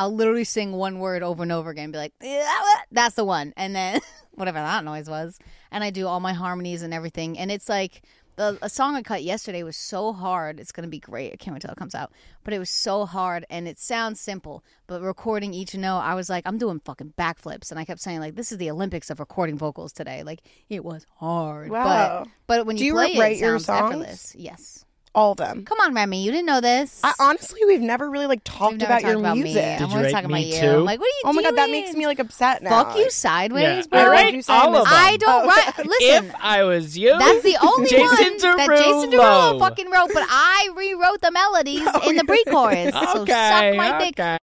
I'll literally sing one word over and over again and be like, that's the one. And then whatever that noise was. And I do all my harmonies and everything. And it's like a song I cut yesterday was so hard. It's going to be great. I can't wait till it comes out. But it was so hard and it sounds simple. But recording each note, I was like, I'm doing fucking backflips. And I kept saying like, this is the Olympics of recording vocals today. Like it was hard. Wow. But when you play it, it sounds effortless. Yes. All of them. Come on, Remy. You didn't know this. Honestly, we've never really like talked about your music. Me. I'm always talking about you. Too? I'm like, what are you doing? Oh my God, that makes me like upset now. Fuck you sideways, Yeah. bro. I write all of them. I don't write. Listen. If I was you, that's the only Jason one Derulo. that Jason Derulo fucking wrote, but I rewrote the melodies in the pre-chorus. So suck my dick.